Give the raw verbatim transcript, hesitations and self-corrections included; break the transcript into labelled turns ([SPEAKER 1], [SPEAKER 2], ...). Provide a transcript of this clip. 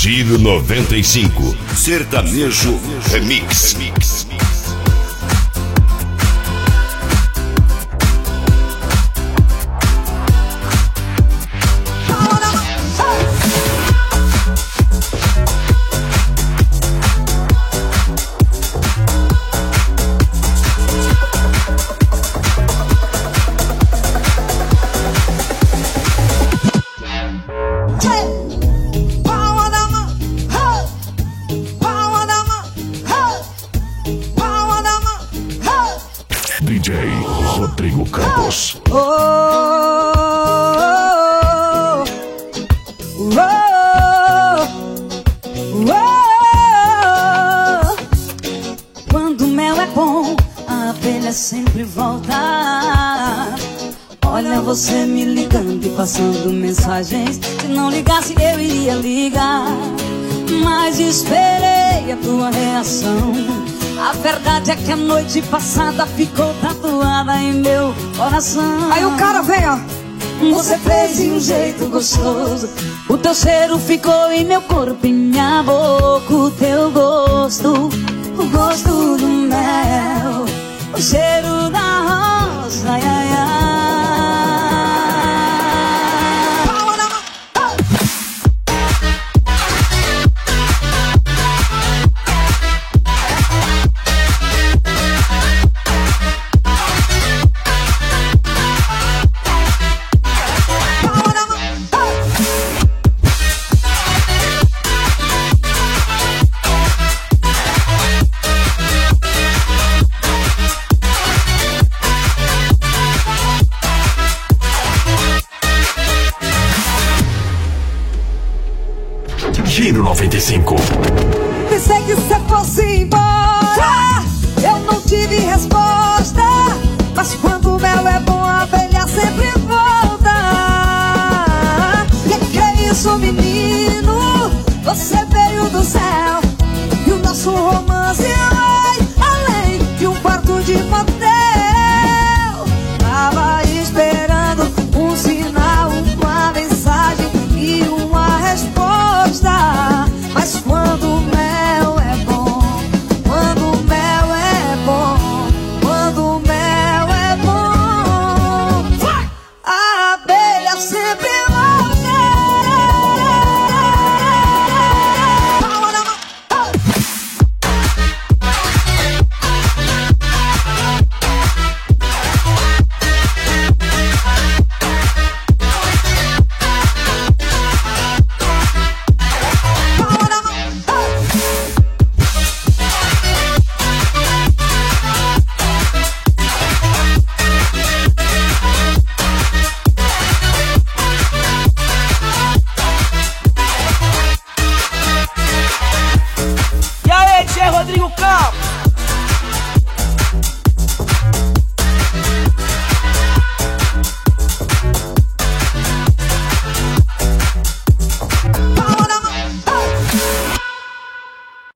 [SPEAKER 1] Giro noventa e cinco, Sertanejo Remix.
[SPEAKER 2] D J Rodrigo Campos.
[SPEAKER 3] Oh, oh, oh, oh. Quando o mel é bom, a abelha sempre volta. Olha você me ligando e passando mensagens. Se não ligasse eu iria ligar, mas esperei a tua reação. A verdade é que a noite passada ficou tatuada em meu coração.
[SPEAKER 4] Aí o cara vem, ó.
[SPEAKER 3] Você fez de um jeito gostoso. O teu cheiro ficou em meu corpo, em minha boca. O teu gosto, o gosto do mel, o cheiro da rosa, ai, ai, ai.
[SPEAKER 2] Giro noventa e cinco.
[SPEAKER 4] Pensei que você fosse embora, eu não tive resposta. Mas quando o mel é bom, a abelha sempre volta. Que que é isso, menino? Você veio do céu e o nosso romance vai além de um quarto de motel. Tava esperando um sinal, uma mensagem e uma resposta. Mas quando o mel é bom, quando o mel é bom, quando o mel é bom, a abelha sempre volta.
[SPEAKER 5] Rodrigo Campos.